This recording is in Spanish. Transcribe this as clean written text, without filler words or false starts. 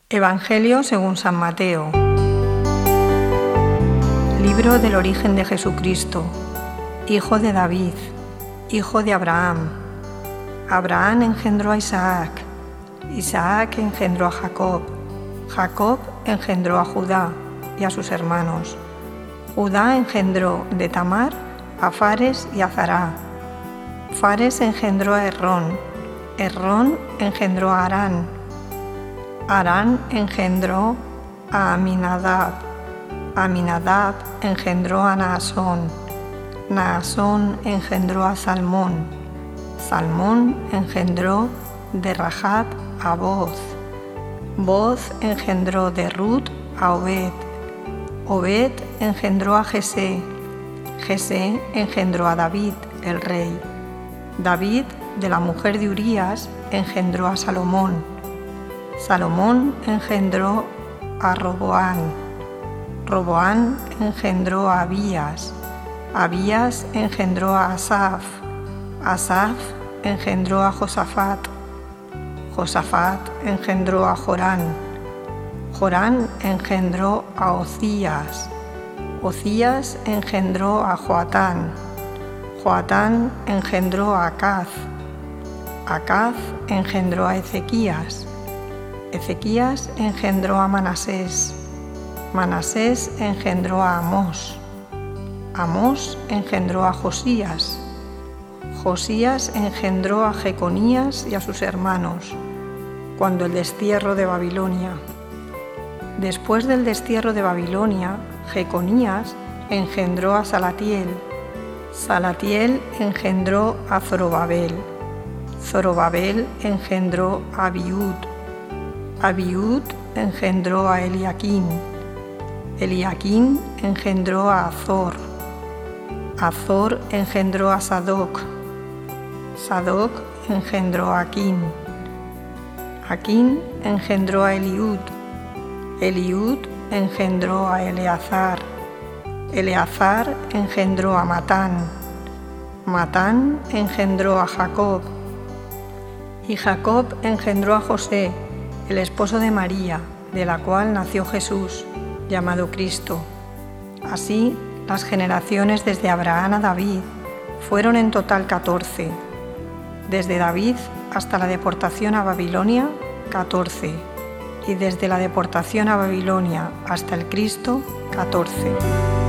Evangelio según San Mateo. Libro del origen de Jesucristo, hijo de David, hijo de Abraham. Abraham engendró a Isaac, Isaac engendró a Jacob, Jacob engendró a Judá y a sus hermanos. Judá engendró de Tamar a Fares y a Zará. Fares engendró a Hesrón, Hesrón engendró a Harán, Harán engendró a Aminadab, Aminadab engendró a Naasón, Naasón engendró a Salmón, Salmón engendró de Rahab a Boz, Boz engendró de Rut a Obed, Obed engendró a Jesé, Jesé engendró a David, el rey. David, de la mujer de Urías, engendró a Salomón. Salomón engendró a Roboán. Roboán engendró a Abías. Abías engendró a Asaf. Asaf engendró a Josafat. Josafat engendró a Jorán. Jorán engendró a Ocías. Ocías engendró a Joatán. Joatán engendró a Acaz. Acaz engendró a Ezequías. Ezequías engendró a Manasés. Manasés engendró a Amós. Amós engendró a Josías. Josías engendró a Jeconías y a sus hermanos, cuando el destierro de Babilonia. Después del destierro de Babilonia, Jeconías engendró a Salatiel. Salatiel engendró a Zorobabel. Zorobabel engendró a Abiud. Abiud engendró a Eliaquín. Eliaquín engendró a Azor. Azor engendró a Sadoc. Sadoc engendró a Aquín. Aquín engendró a Eliud. Eliud engendró a Eleazar. Eleazar engendró a Matán. Matán engendró a Jacob. Y Jacob engendró a José, el esposo de María, de la cual nació Jesús, llamado Cristo. Así, las generaciones desde Abraham a David fueron en total 14. Desde David hasta la deportación a Babilonia, 14. Y desde la deportación a Babilonia hasta el Cristo, 14.